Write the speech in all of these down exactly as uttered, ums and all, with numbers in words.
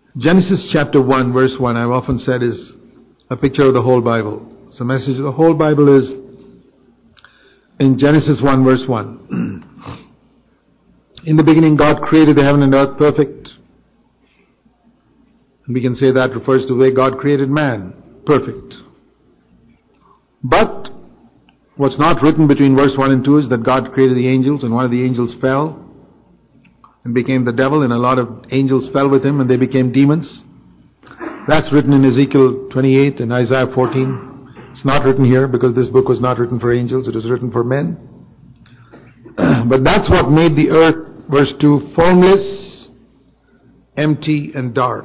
Genesis chapter one, verse one, I've often said, is a picture of the whole Bible. It's the message of the whole Bible is in Genesis one, verse one. In the beginning, God created the heaven and earth perfect. And we can say that refers to the way God created man, perfect. But what's not written between verse one and two is that God created the angels, and one of the angels fell and became the devil, and a lot of angels fell with him and they became demons. That's written in Ezekiel twenty-eight and Isaiah fourteen. It's not written here because this book was not written for angels, it was written for men. But that's what made the earth, verse two, formless, empty and dark.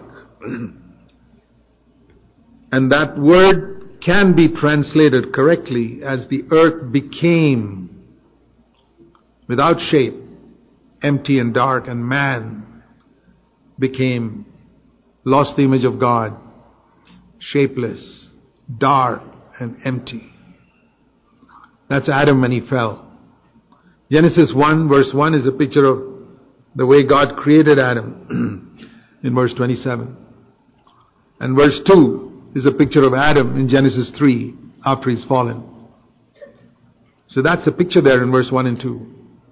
And that word can be translated correctly as the earth became without shape, empty and dark, and man became, lost the image of God, shapeless, dark and empty. That's Adam when he fell. Genesis one verse one is a picture of the way God created Adam in verse twenty-seven. And verse two is a picture of Adam in Genesis three after he's fallen. So that's a picture there in verse one and two.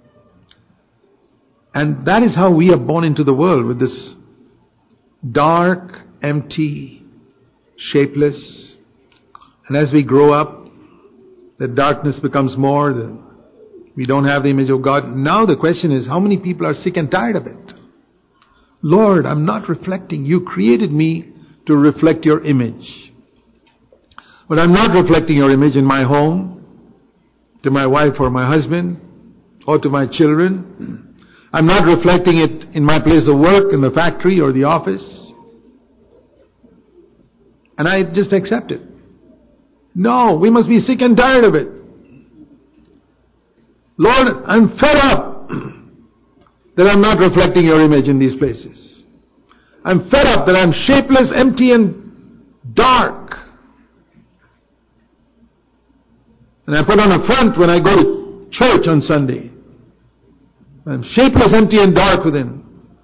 And that is how we are born into the world, with this dark, empty, shapeless. And as we grow up, the darkness becomes more, the, we don't have the image of God. Now the question is, how many people are sick and tired of it? Lord, I'm not reflecting. You created me to reflect your image. But I'm not reflecting your image in my home, to my wife or my husband, or to my children. I'm not reflecting it in my place of work, in the factory or the office. And I just accept it. No, we must be sick and tired of it. Lord, I'm fed up that I'm not reflecting your image in these places. I'm fed up that I'm shapeless, empty and dark. And I put on a front when I go to church on Sunday. I'm shapeless, empty and dark within.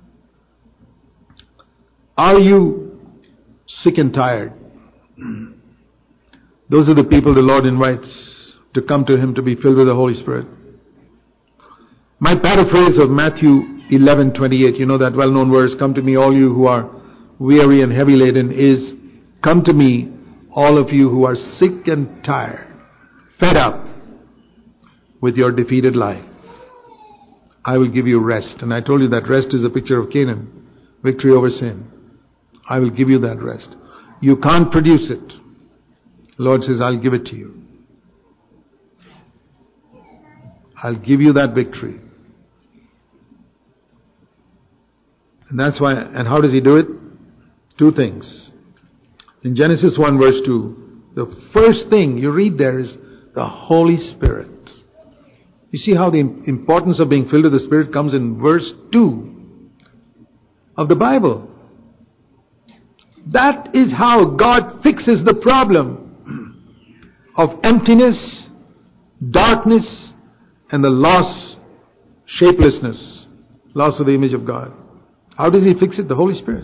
Are you sick and tired? Those are the people the Lord invites to come to Him to be filled with the Holy Spirit. My paraphrase of Matthew eleven twenty-eight, you know that well-known verse, come to me all you who are weary and heavy laden, is, come to me all of you who are sick and tired, fed up with your defeated life. I will give you rest. And I told you that rest is a picture of Canaan, victory over sin. I will give you that rest. You can't produce it. The Lord says, I'll give it to you. I'll give you that victory. And that's why, and how does He do it? Two things. In Genesis one verse two, the first thing you read there is the Holy Spirit. You see how the importance of being filled with the Spirit comes in verse two of the Bible. That is how God fixes the problem of emptiness, darkness, and the loss, shapelessness, loss of the image of God. How does He fix it? The Holy Spirit.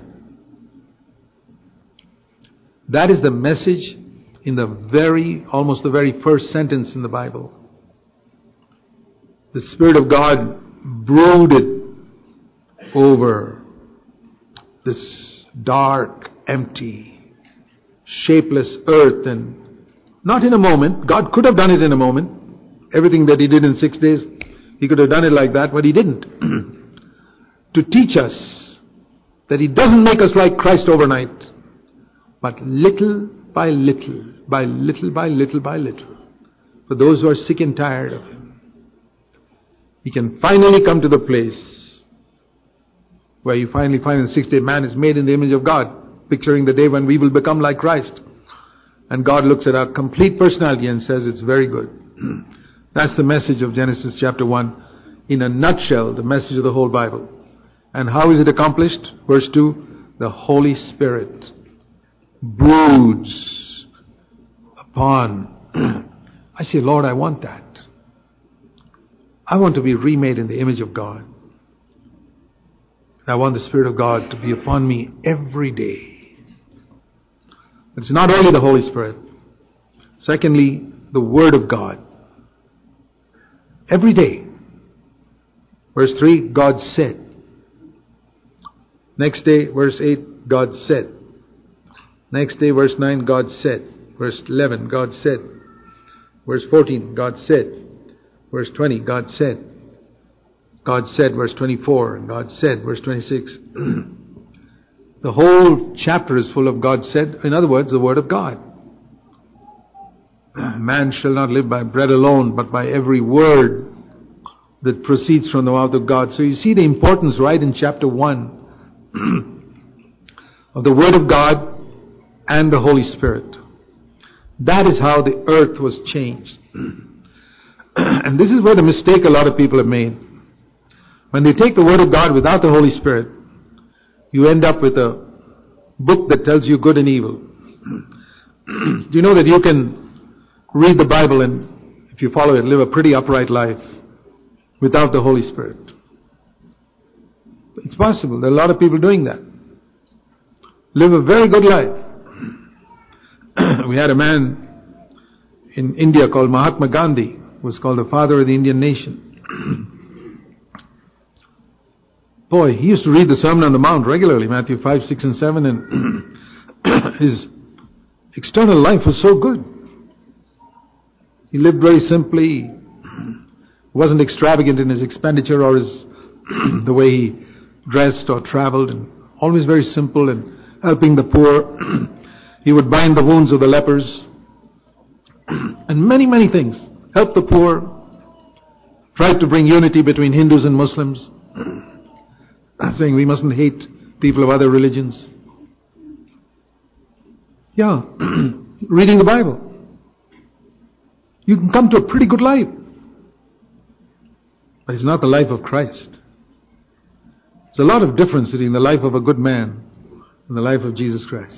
That is the message in the very, almost the very first sentence in the Bible. The Spirit of God brooded over this dark, empty, shapeless earth, and not in a moment. God could have done it in a moment. Everything that He did in six days, He could have done it like that, but He didn't. To teach us that He doesn't make us like Christ overnight, but little by little, by little, by little, by little, for those who are sick and tired of Him, He can finally come to the place where you finally find in the sixth day man is made in the image of God, picturing the day when we will become like Christ. And God looks at our complete personality and says, it's very good. That's the message of Genesis chapter one. In a nutshell, the message of the whole Bible. And how is it accomplished? Verse two, the Holy Spirit broods upon. I say, Lord, I want that. I want to be remade in the image of God. I want the Spirit of God to be upon me every day. It's not only the Holy Spirit. Secondly, the Word of God. Every day. Verse three, God said. Next day, verse eight, God said. Next day, verse nine, God said. Verse eleven, God said. Verse fourteen, God said. Verse twenty, God said. God said, verse twenty-four, and God said, verse twenty-six. The whole chapter is full of God said. In other words, the Word of God. Man shall not live by bread alone, but by every word that proceeds from the mouth of God. So you see the importance right in chapter one of the Word of God and the Holy Spirit. That is how the earth was changed. And this is where the mistake a lot of people have made. When they take the Word of God without the Holy Spirit, you end up with a book that tells you good and evil. Do you know that you can read the Bible and, if you follow it, live a pretty upright life without the Holy Spirit? It's possible. There are a lot of people doing that. Live a very good life. We had a man in India called Mahatma Gandhi, who was called the father of the Indian nation. Boy, he used to read the Sermon on the Mount regularly, Matthew five, six, and seven, and his external life was so good. He lived very simply. He wasn't extravagant in his expenditure or his the way he dressed or traveled, and always very simple and helping the poor. He would bind the wounds of the lepers and many, many things. Help the poor. Tried to bring unity between Hindus and Muslims, saying we mustn't hate people of other religions. Yeah, reading the Bible. You can come to a pretty good life. But it's not the life of Christ. There's a lot of difference between the life of a good man and the life of Jesus Christ.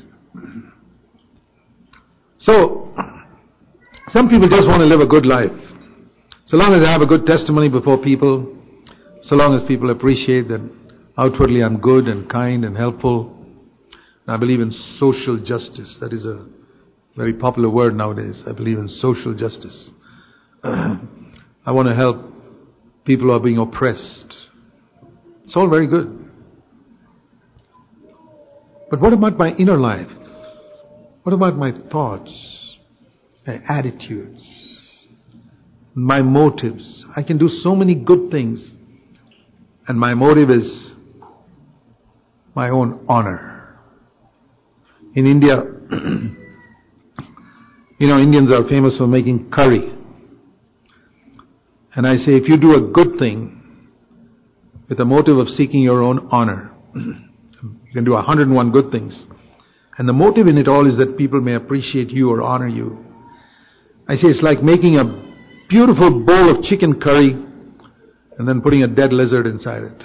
So, some people just want to live a good life. So long as I have a good testimony before people, so long as people appreciate that outwardly I'm good and kind and helpful. I believe in social justice. That is a very popular word nowadays. I believe in social justice. I want to help people who are being oppressed. It's all very good. But what about my inner life? What about my thoughts, my attitudes, my motives? I can do so many good things, and my motive is my own honor. In India, you know, Indians are famous for making curry. And I say, if you do a good thing with a motive of seeking your own honor, you can do one hundred and one good things. And the motive in it all is that people may appreciate you or honor you. I say it's like making a beautiful bowl of chicken curry and then putting a dead lizard inside it.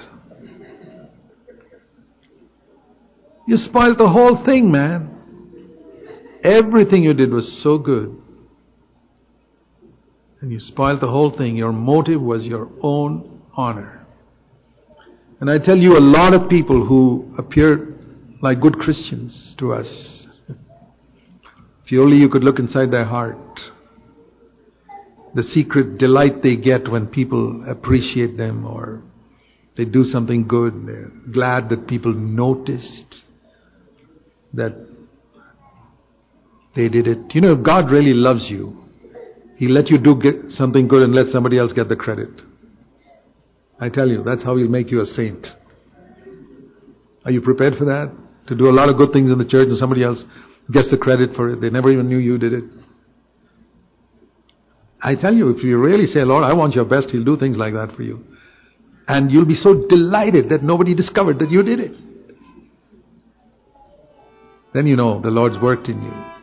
You spoiled the whole thing, man. Everything you did was so good. And you spoiled the whole thing. Your motive was your own honor. And I tell you, a lot of people who appear like good Christians to us, if you only you could look inside their heart, the secret delight they get when people appreciate them or they do something good, they're glad that people noticed that they did it. You know, if God really loves you, He'll let you do get something good and let somebody else get the credit. I tell you, that's how He'll make you a saint. Are you prepared for that? To do a lot of good things in the church and somebody else gets the credit for it. They never even knew you did it. I tell you, if you really say, Lord, I want your best, He'll do things like that for you. And you'll be so delighted that nobody discovered that you did it. Then you know the Lord's worked in you.